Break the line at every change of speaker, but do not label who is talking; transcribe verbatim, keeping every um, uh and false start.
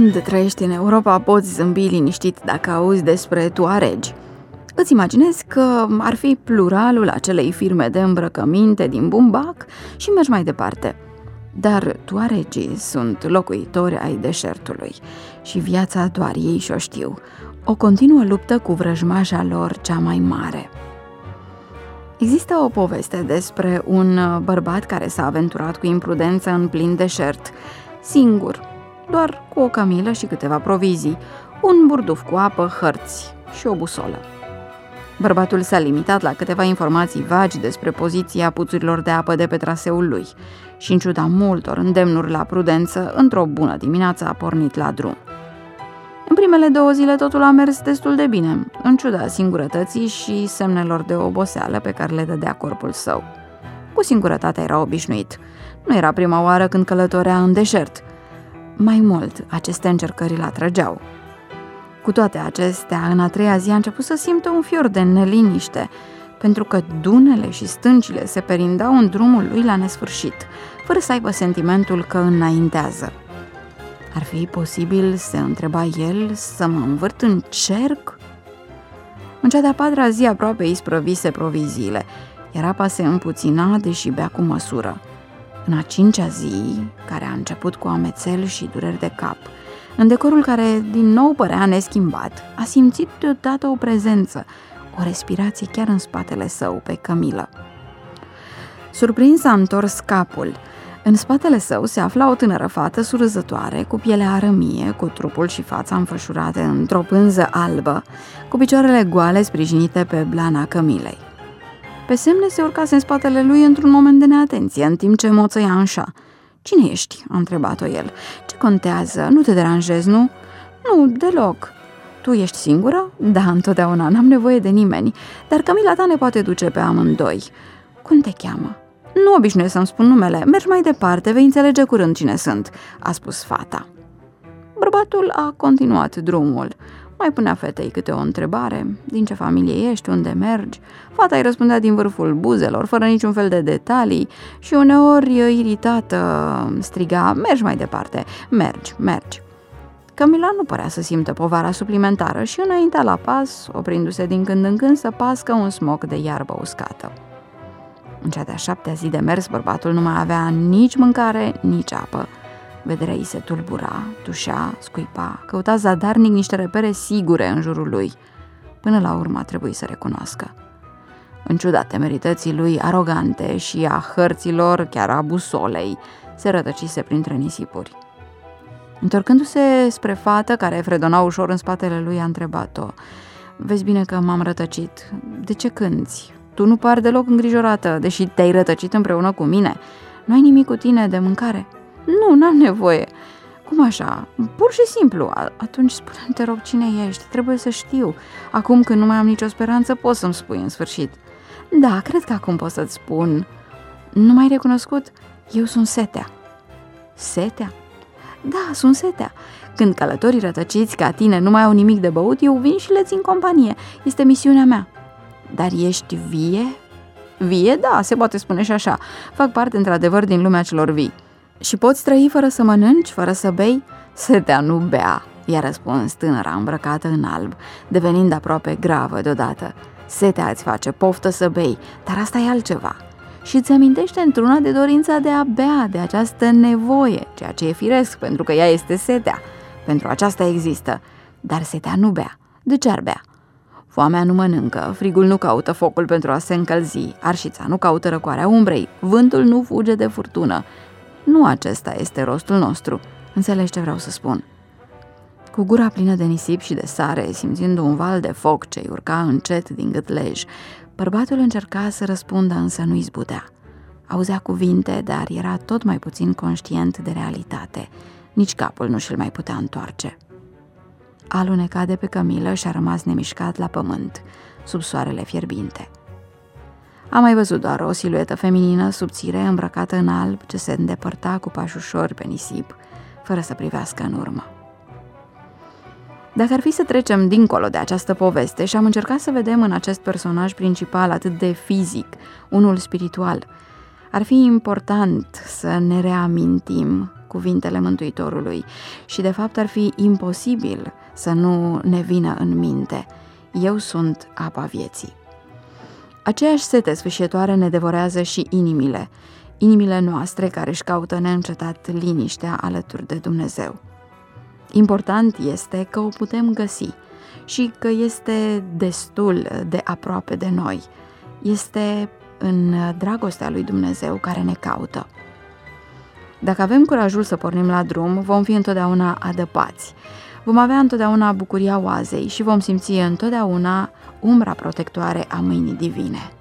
Când trăiești în Europa, poți zâmbi liniștit dacă auzi despre tuaregi. Îți imaginezi că ar fi pluralul acelei firme de îmbrăcăminte din Bumbac și mergi mai departe. Dar tuaregii sunt locuitori ai deșertului și viața doar ei și-o știu. O continuă luptă cu vrăjmașa lor cea mai mare. Există o poveste despre un bărbat care s-a aventurat cu imprudență în plin deșert, singur, doar cu o cămilă și câteva provizii, un burduf cu apă, hărți și o busolă. Bărbatul s-a limitat la câteva informații vagi despre poziția puțurilor de apă de pe traseul lui și, în ciuda multor îndemnuri la prudență, într-o bună dimineață a pornit la drum. În primele două zile totul a mers destul de bine, în ciuda singurătății și semnelor de oboseală pe care le dădea corpul său. Cu singurătatea era obișnuit. Nu era prima oară când călătorea în deșert. Mai mult, aceste încercări îl atrăgeau. Cu toate acestea, în a treia zi a început să simtă un fior de neliniște, pentru că dunele și stâncile se perindau în drumul lui la nesfârșit, fără să aibă sentimentul că înaintează. Ar fi posibil, se întreba el, să mă învârt în cerc? În cea de-a patra zi aproape isprăvise proviziile, iar apa se împuțina, deși bea cu măsură. În a cincea zi, care a început cu amețel și dureri de cap, în decorul care din nou părea neschimbat, a simțit deodată o prezență, o respirație chiar în spatele său, pe cămilă. Surprins, a întors capul. În spatele său se afla o tânără fată surâzătoare, cu pielea arămie, cu trupul și fața înfășurate într-o pânză albă, cu picioarele goale sprijinite pe blana cămilei. Pe semne se urcase în spatele lui într-un moment de neatenție, în timp ce moțăia în șa. "Cine ești?" a întrebat-o el. "Ce contează? Nu te deranjezi, nu?" "Nu, deloc." "Tu ești singură?" "Da, întotdeauna, n-am nevoie de nimeni, dar cămila ta ne poate duce pe amândoi." "Cum te cheamă?" "Nu obișnuiesc să-mi spun numele. Mergi mai departe, vei înțelege curând cine sunt," a spus fata. Bărbatul a continuat drumul. Mai punea fetei câte o întrebare. Din ce familie ești? Unde mergi? Fata îi răspundea din vârful buzelor, fără niciun fel de detalii și uneori, iritată, striga: "Mergi mai departe, mergi, mergi." Cămila nu părea să simtă povara suplimentară și înaintea la pas, oprindu-se din când în când să pască un smoc de iarbă uscată. În cea de-a șaptea zi de mers, bărbatul nu mai avea nici mâncare, nici apă. Vederea îi se tulbura, tușea, scuipa, căuta zadarnic niște repere sigure în jurul lui. Până la urmă trebuie să recunoască. În ciuda temerității lui arogante și a hărților, chiar a busolei, se rătăcise printre nisipuri. Întorcându-se spre fată, care fredona ușor în spatele lui, a întrebat-o: "Vezi bine că m-am rătăcit. De ce cânți? Tu nu pari deloc îngrijorată, deși te-ai rătăcit împreună cu mine. Nu ai nimic cu tine de mâncare?" "Nu, n-am nevoie." "Cum așa? Pur și simplu." "Atunci spune-mi, te rog, cine ești? Trebuie să știu. Acum când nu mai am nicio speranță, poți să-mi spui în sfârșit." "Da, cred că acum pot să-ți spun." "Nu m-ai recunoscut? Eu sunt Setea." "Setea?" "Da, sunt Setea. Când călătorii rătăciți ca tine nu mai au nimic de băut, eu vin și le țin companie. Este misiunea mea." "Dar ești vie?" "Vie, da, se poate spune și așa. Fac parte într-adevăr din lumea celor vii." "Și poți trăi fără să mănânci, fără să bei?" "Setea nu bea," i-a răspuns tânăra îmbrăcată în alb, devenind aproape gravă deodată. "Setea îți face poftă să bei, dar asta e altceva. Și îți amintește într-una de dorința de a bea, de această nevoie, ceea ce e firesc, pentru că ea este setea. Pentru aceasta există. Dar setea nu bea. De ce ar bea? Foamea nu mănâncă, frigul nu caută focul pentru a se încălzi, arșița nu caută răcoarea umbrei, vântul nu fuge de furtună. Nu acesta este rostul nostru. Înțelegi ce vreau să spun?" Cu gura plină de nisip și de sare, simțind un val de foc ce-i urca încet din gâtlej, bărbatul încerca să răspundă, însă nu izbutea. Auzea cuvinte, dar era tot mai puțin conștient de realitate. Nici capul nu și-l mai putea întoarce. A alunecat de pe cămilă și a rămas nemișcat la pământ, sub soarele fierbinte. A mai văzut doar o siluetă feminină subțire, îmbrăcată în alb, ce se îndepărta cu pași ușori pe nisip, fără să privească în urmă. Dacă ar fi să trecem dincolo de această poveste și am încercat să vedem în acest personaj principal atât de fizic, unul spiritual, ar fi important să ne reamintim cuvintele Mântuitorului și de fapt ar fi imposibil să nu ne vină în minte: eu sunt apa vieții. Aceeași sete sfâșietoare ne devorează și inimile, inimile noastre care își caută neîncetat liniștea alături de Dumnezeu. Important este că o putem găsi și că este destul de aproape de noi. Este în dragostea lui Dumnezeu care ne caută. Dacă avem curajul să pornim la drum, vom fi întotdeauna adăpați. Vom avea întotdeauna bucuria oazei și vom simți întotdeauna umbra protectoare a mâinii divine.